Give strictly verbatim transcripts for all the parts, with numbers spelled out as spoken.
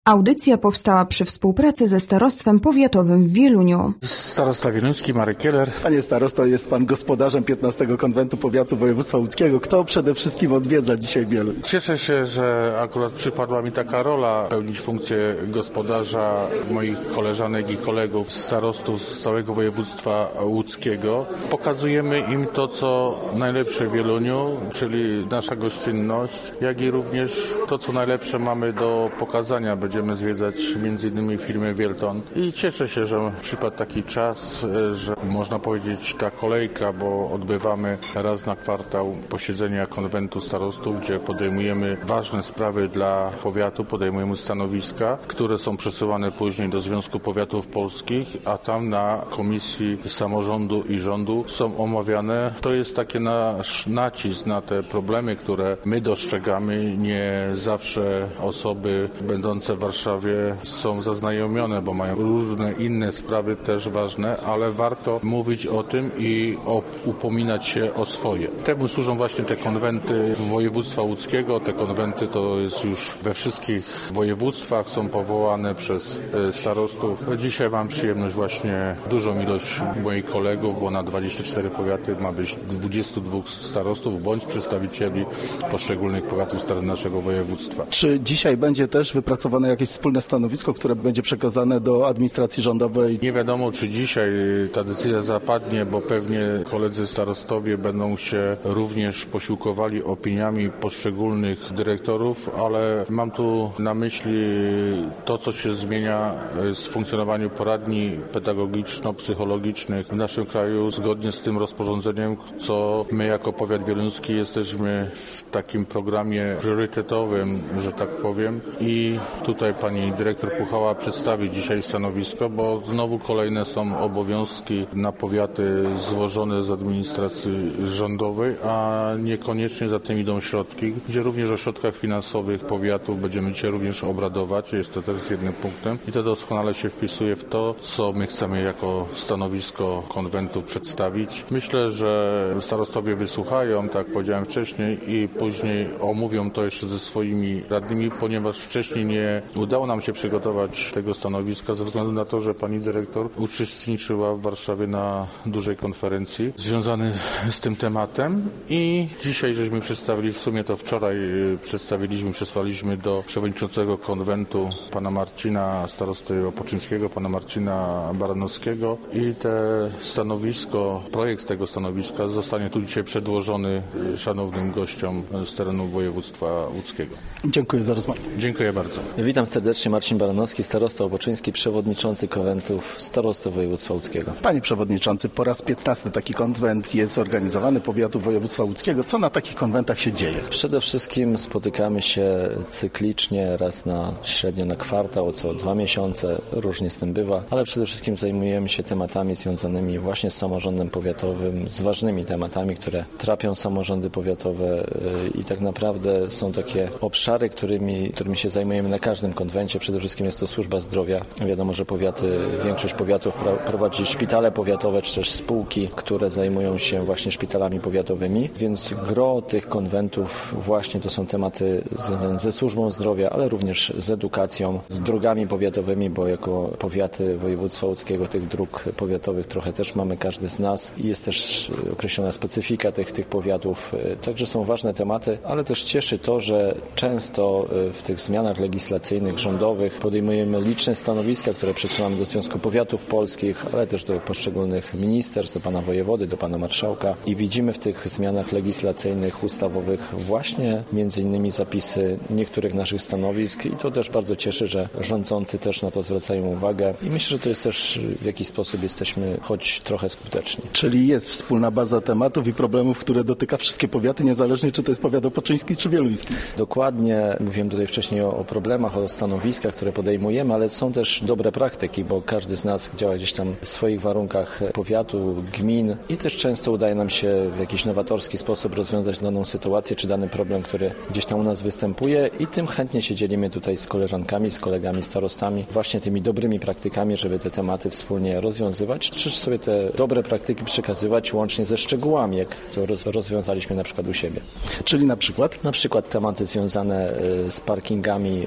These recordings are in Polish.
Audycja powstała przy współpracy ze Starostwem Powiatowym w Wieluniu. Starosta wieluński Marek Kieler. Panie starosto, jest pan gospodarzem piętnastego Konwentu Powiatu Województwa Łódzkiego. Kto przede wszystkim odwiedza dzisiaj Wieluń? Cieszę się, że akurat przypadła mi taka rola pełnić funkcję gospodarza moich koleżanek i kolegów, starostów z całego województwa łódzkiego. Pokazujemy im to, co najlepsze w Wieluniu, czyli nasza gościnność, jak i również to, co najlepsze mamy do pokazania. Będziemy zwiedzać między innymi firmę Wielton i cieszę się, że przypadł taki czas, że można powiedzieć ta kolejka, bo odbywamy raz na kwartał posiedzenia konwentu starostów, gdzie podejmujemy ważne sprawy dla powiatu, podejmujemy stanowiska, które są przesyłane później do Związku Powiatów Polskich, a tam na Komisji Samorządu i Rządu są omawiane. To jest taki nasz nacisk na te problemy, które my dostrzegamy. Nie zawsze osoby będące w Warszawie są zaznajomione, bo mają różne inne sprawy też ważne, ale warto mówić o tym i o, upominać się o swoje. Temu służą właśnie te konwenty województwa łódzkiego. Te konwenty to jest już we wszystkich województwach, są powołane przez starostów. Dzisiaj mam przyjemność właśnie dużą ilość moich kolegów, bo na dwadzieścia cztery powiaty ma być dwudziestu dwóch starostów bądź przedstawicieli poszczególnych powiatów naszego województwa. Czy dzisiaj będzie też wypracowane jakieś wspólne stanowisko, które będzie przekazane do administracji rządowej? Nie wiadomo, czy dzisiaj ta decyzja zapadnie, bo pewnie koledzy starostowie będą się również posiłkowali opiniami poszczególnych dyrektorów, ale mam tu na myśli to, co się zmienia z funkcjonowaniem poradni pedagogiczno-psychologicznych w naszym kraju zgodnie z tym rozporządzeniem, co my jako powiat wieluński jesteśmy w takim programie priorytetowym, że tak powiem, i tutaj pani dyrektor Puchała przedstawi dzisiaj stanowisko, bo znowu kolejne są obowiązki na powiaty złożone z administracji rządowej, a niekoniecznie za tym idą środki, gdzie również o środkach finansowych powiatów będziemy dzisiaj również obradować. Jest to też jednym punktem i to doskonale się wpisuje w to, co my chcemy jako stanowisko konwentu przedstawić. Myślę, że starostowie wysłuchają, tak jak powiedziałem wcześniej, i później omówią to jeszcze ze swoimi radnymi, ponieważ wcześniej nie udało nam się przygotować tego stanowiska ze względu na to, że pani dyrektor uczestniczyła w Warszawie na dużej konferencji związanej z tym tematem i dzisiaj żeśmy przedstawili, w sumie to wczoraj przedstawiliśmy, przesłaliśmy do przewodniczącego konwentu pana Marcina, starosty opoczyńskiego, pana Marcina Baranowskiego i te stanowisko, projekt tego stanowiska zostanie tu dzisiaj przedłożony szanownym gościom z terenu województwa łódzkiego. Dziękuję za rozmowę. Dziękuję bardzo. Witam serdecznie, Marcin Baranowski, starosta opoczyński, przewodniczący konwentów starostów województwa łódzkiego. Panie przewodniczący, po raz piętnasty taki konwent jest organizowany powiatu województwa łódzkiego. Co na takich konwentach się dzieje? Przede wszystkim spotykamy się cyklicznie, raz na średnio na kwartał, co dwa miesiące, różnie z tym bywa, ale przede wszystkim zajmujemy się tematami związanymi właśnie z samorządem powiatowym, z ważnymi tematami, które trapią samorządy powiatowe i tak naprawdę są takie obszary, którymi, którymi się zajmujemy na każdym konwencie. Przede wszystkim jest to służba zdrowia. Wiadomo, że powiaty, większość powiatów prowadzi szpitale powiatowe, czy też spółki, które zajmują się właśnie szpitalami powiatowymi, więc gro tych konwentów właśnie to są tematy związane ze służbą zdrowia, ale również z edukacją, z drogami powiatowymi, bo jako powiaty województwa łódzkiego tych dróg powiatowych trochę też mamy każdy z nas i jest też określona specyfika tych, tych powiatów. Także są ważne tematy, ale też cieszy to, że często w tych zmianach legislacyjnych, rządowych podejmujemy liczne stanowiska, które przesyłamy do Związku Powiatów Polskich, ale też do poszczególnych ministerstw, do pana wojewody, do pana marszałka i widzimy w tych zmianach legislacyjnych, ustawowych właśnie między innymi zapisy niektórych naszych stanowisk i to też bardzo cieszy, że rządzący też na to zwracają uwagę i myślę, że to jest też w jakiś sposób jesteśmy choć trochę skuteczni. Czyli jest wspólna baza tematów i problemów, które dotyka wszystkie powiaty, niezależnie czy to jest powiat opoczyński czy wieluński. Dokładnie. Mówiłem tutaj wcześniej o, o problemach, o stanowiskach, które podejmujemy, ale są też dobre praktyki, bo każdy z nas działa gdzieś tam w swoich warunkach powiatu, gmin i też często udaje nam się w jakiś nowatorski sposób rozwiązać daną sytuację czy dany problem, który gdzieś tam u nas występuje i tym chętnie się dzielimy tutaj z koleżankami, z kolegami starostami, właśnie tymi dobrymi praktykami, żeby te tematy wspólnie rozwiązywać, czy sobie te dobre praktyki przekazywać łącznie ze szczegółami, jak to roz, rozwiązaliśmy na przykład u siebie. Czyli na przykład? Na przykład tematy związane z parkingami samochodów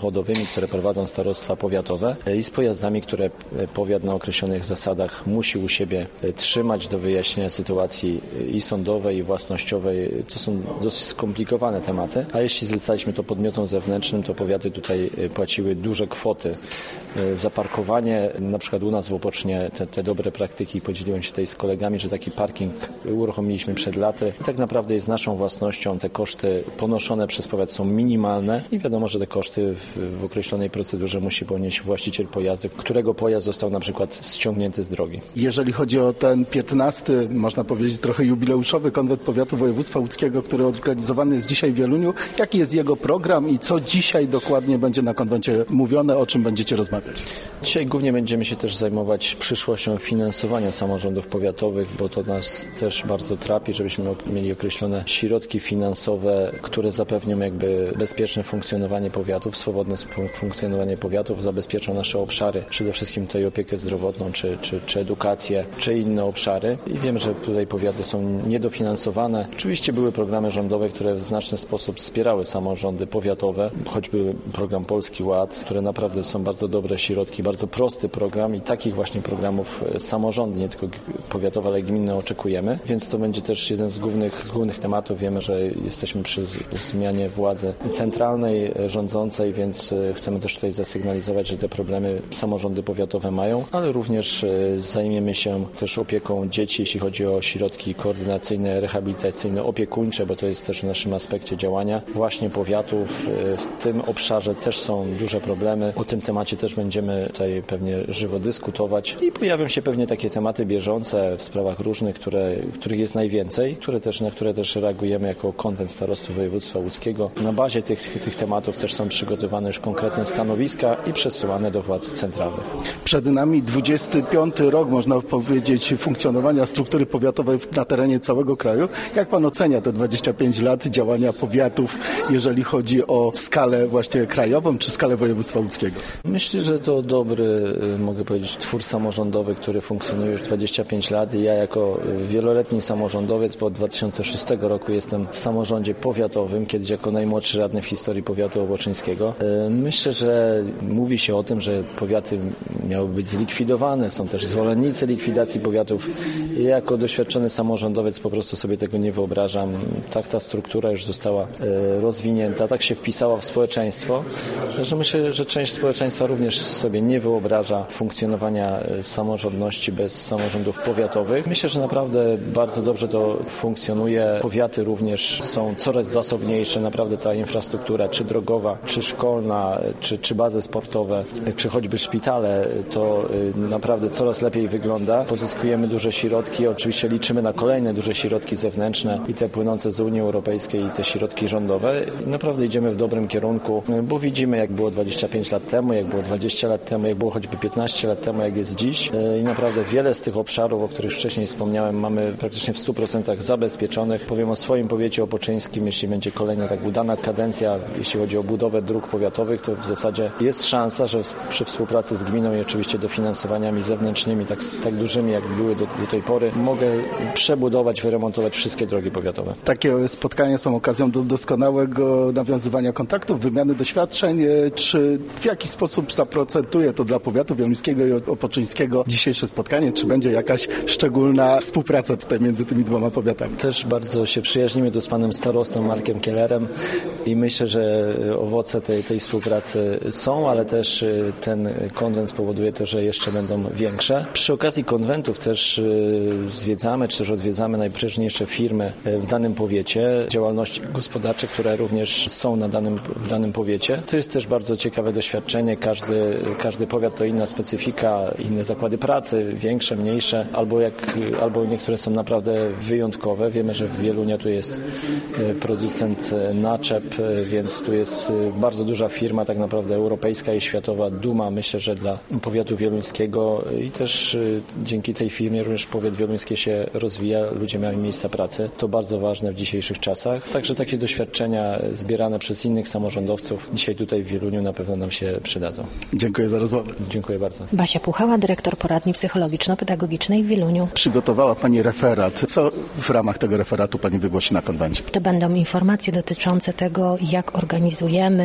samochodowymi, które prowadzą starostwa powiatowe i z pojazdami, które powiat na określonych zasadach musi u siebie trzymać do wyjaśnienia sytuacji i sądowej, i własnościowej. To są dosyć skomplikowane tematy, a jeśli zlecaliśmy to podmiotom zewnętrznym, to powiaty tutaj płaciły duże kwoty za parkowanie. Na przykład u nas w Opocznie te, te dobre praktyki, podzieliłem się tutaj z kolegami, że taki parking uruchomiliśmy przed laty i tak naprawdę jest naszą własnością. Te koszty ponoszone przez powiat są minimalne i wiadomo, że te koszty w, w określonej procedurze musi ponieść właściciel pojazdu, którego pojazd został na przykład ściągnięty z drogi. Jeżeli chodzi o ten piętnasty, można powiedzieć trochę jubileuszowy konwent powiatu województwa łódzkiego, który organizowany jest dzisiaj w Wieluniu, jaki jest jego program i co dzisiaj dokładnie będzie na konwencie mówione, o czym będziecie rozmawiać? Dzisiaj głównie będziemy się też zajmować przyszłością finansowania samorządów powiatowych, bo to nas też bardzo trapi, żebyśmy mieli określone środki finansowe, które zapewnią jakby bezpieczne funkcjonowanie powiatów, swobodne funkcjonowanie powiatów, zabezpieczą nasze obszary, przede wszystkim tutaj opiekę zdrowotną, czy, czy, czy edukację, czy inne obszary. I wiem, że tutaj powiaty są niedofinansowane. Oczywiście były programy rządowe, które w znaczny sposób wspierały samorządy powiatowe, choćby program Polski Ład, które naprawdę są bardzo dobre środki, bardzo prosty program i takich właśnie programów samorządy, nie tylko powiatowe, ale gminne oczekujemy, więc to będzie też jeden z głównych, z głównych tematów. Wiemy, że jesteśmy przy zmianie władzy centralnej, rządzącej, więc chcemy też tutaj zasygnalizować, że te problemy samorządy powiatowe mają, ale również zajmiemy się też opieką dzieci, jeśli chodzi o środki koordynacyjne, rehabilitacyjne, opiekuńcze, bo to jest też w naszym aspekcie działania właśnie powiatów. W tym obszarze też są duże problemy. O tym temacie też będziemy tutaj pewnie żywo dyskutować i pojawią się pewnie takie tematy bieżące w sprawach różnych, które, których jest najwięcej, które też, na które też reagujemy jako konwent starostów województwa łódzkiego. Na bazie tych, tych tematów też są przygotowane już konkretne stanowiska i przesyłane do władz centralnych. Przed nami dwudziesty piąty rok, można powiedzieć, funkcjonowania struktury powiatowej na terenie całego kraju. Jak pan ocenia te dwadzieścia pięć lat działania powiatów, jeżeli chodzi o skalę właśnie krajową czy skalę województwa łódzkiego? Myślę, że to dobry, mogę powiedzieć, twór samorządowy, który funkcjonuje już dwadzieścia pięć lat i ja jako wieloletni samorządowiec, bo od dwa tysiące szóstego roku jestem w samorządzie powiatowym, kiedyś jako najmłodszy radny w historii powiatu opoczyńskiego. Myślę, że mówi się o tym, że powiaty miały być zlikwidowane, są też zwolennicy likwidacji powiatów. Ja jako doświadczony samorządowiec po prostu sobie tego nie wyobrażam. Tak ta struktura już została rozwinięta, tak się wpisała w społeczeństwo, że myślę, że część społeczeństwa również sobie nie wyobraża funkcjonowania samorządności bez samorządów powiatowych. Myślę, że naprawdę bardzo dobrze to funkcjonuje. Powiaty również są coraz zasobniejsze. Naprawdę ta infrastruktura, czy drogowa, czy szkolna, czy, czy bazy sportowe, czy choćby szpitale, to naprawdę coraz lepiej wygląda. Pozyskujemy duże środki. Oczywiście liczymy na kolejne duże środki zewnętrzne i te płynące z Unii Europejskiej i te środki rządowe. I naprawdę idziemy w dobrym kierunku, bo widzimy, jak było dwadzieścia pięć lat temu, jak było dwadzieścia lat temu, jak było choćby piętnaście lat temu, jak jest dziś. I naprawdę wiele z tych obszarów, o których wcześniej wspomniałem, mamy praktycznie w stu procentach zabezpieczonych. Powiem o swoim powiecie opoczyńskim, jeśli będzie kolejna tak udana kadencja, jeśli chodzi o budowę dróg powiatowych, to w zasadzie jest szansa, że przy współpracy z gminą i oczywiście dofinansowaniami zewnętrznymi, tak, tak dużymi, jak były do, do tej pory, mogę przebudować, wyremontować wszystkie drogi powiatowe. Takie spotkania są okazją do doskonałego nawiązywania kontaktów, wymiany doświadczeń. Czy w jakiś sposób zaprocentuje to dla powiatu wieluńskiego i opoczyńskiego dzisiejsze spotkanie? Czy będzie jakaś szczególna współpraca tutaj między tymi dwoma powiatami? Też bardzo się przyjaźnimy tu z panem starostą Markiem Kellerem i myślę, że owoce tej, tej współpracy są, ale też ten konwent spowoduje to, że jeszcze będą większe. Przy okazji konwentów też zwiedzamy, czy też odwiedzamy najprężniejsze firmy w danym powiecie, działalności gospodarcze, które również są na danym, w danym powiecie. To jest też bardzo ciekawe doświadczenie. Każdy, każdy powiat to inna specyfika, inne zakłady pracy, większe, mniejsze, albo, jak, albo niektóre są naprawdę wyjątkowe. Wiemy, że w Wielunia tu jest producent naczep, więc tu jest bardzo duża firma, tak naprawdę europejska i światowa duma, myślę, że dla powiatu wieluńskiego i też dzięki tej firmie również powiat wieluński się rozwija, ludzie mają miejsca pracy. To bardzo ważne w dzisiejszych czasach. Także takie doświadczenia zbierane przez innych samorządowców dzisiaj tutaj w Wieluniu na pewno nam się przydadzą. Dziękuję za rozmowę. Dziękuję bardzo. Basia Puchała, dyrektor poradni psychologiczno-pedagogicznej w Wieluniu. Przygotowała Pani referat. Co w ramach tego referatu Pani wygłosi na konwencie? To będą informacje dotyczące tego, jak organizujemy i jak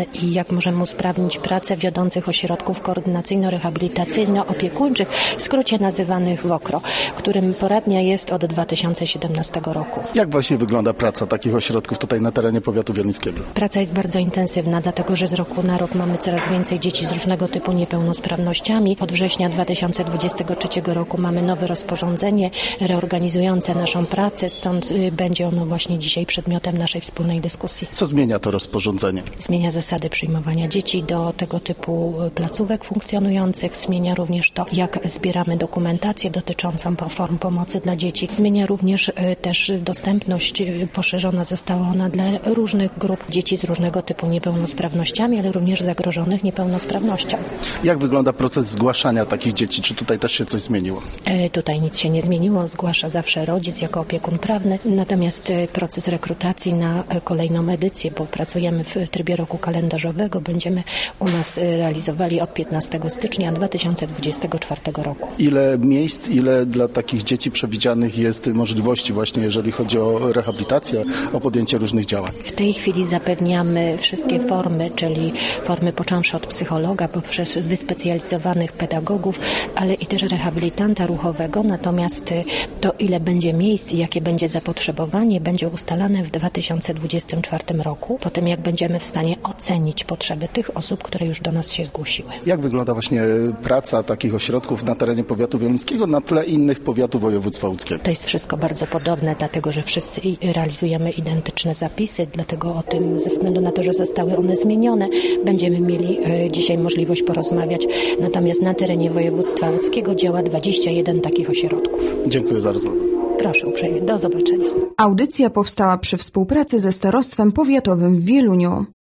jak możemy usprawnić pracę wiodących ośrodków koordynacyjno-rehabilitacyjno-opiekuńczych, w skrócie nazywanych WOKRO, którym poradnia jest od dwa tysiące siedemnastego roku. Jak właśnie wygląda praca takich ośrodków tutaj na terenie powiatu wieluńskiego? Praca jest bardzo intensywna, dlatego że z roku na rok mamy coraz więcej dzieci z różnego typu niepełnosprawnościami. Od września dwa tysiące dwudziestego trzeciego roku mamy nowe rozporządzenie reorganizujące naszą pracę, stąd będzie ono właśnie dzisiaj przedmiotem naszej wspólnej dyskusji. Co zmienia to rozporządzenie? Zmienia zasady przyjmowania dzieci do tego typu placówek funkcjonujących, zmienia również to, jak zbieramy dokumentację dotyczącą form pomocy dla dzieci. Zmienia również też dostępność, poszerzona została ona dla różnych grup dzieci z różnego typu niepełnosprawnościami, ale również zagrożonych niepełnosprawnością. Jak wygląda proces zgłaszania takich dzieci? Czy tutaj też się coś zmieniło? E, tutaj nic się nie zmieniło. Zgłasza zawsze rodzic jako opiekun prawny. Natomiast proces rekrutacji na kolejną edycję, bo pracujemy w trybie roku kalendarzowego, będziemy u nas realizowali od piętnastego stycznia dwa tysiące dwudziestego czwartego roku. Ile miejsc, ile dla takich dzieci przewidzianych jest możliwości właśnie, jeżeli chodzi o rehabilitację, o podjęcie różnych działań? W tej chwili zapewniamy wszystkie formy, czyli formy począwszy od psychologa, poprzez wyspecjalizowanych pedagogów, ale i też rehabilitanta ruchowego. Natomiast to, ile będzie miejsc i jakie będzie zapotrzebowanie, będzie ustalane w dwa tysiące dwudziestym czwartym roku, po tym jak będziemy w stanie ocenić potrzeby tych osób, które już do nas się zgłosiły. Jak wygląda właśnie praca takich ośrodków na terenie powiatu wieluńskiego na tle innych powiatów województwa łódzkiego? To jest wszystko bardzo podobne, dlatego że wszyscy realizujemy identyczne zapisy, dlatego o tym, ze względu na to, że zostały one zmienione, będziemy mieli y, dzisiaj możliwość porozmawiać. Natomiast na terenie województwa łódzkiego działa dwadzieścia jeden takich ośrodków. Dziękuję za rozmowę. Proszę uprzejmie, do zobaczenia. Audycja powstała przy współpracy ze Starostwem Powiatowym w Wieluniu.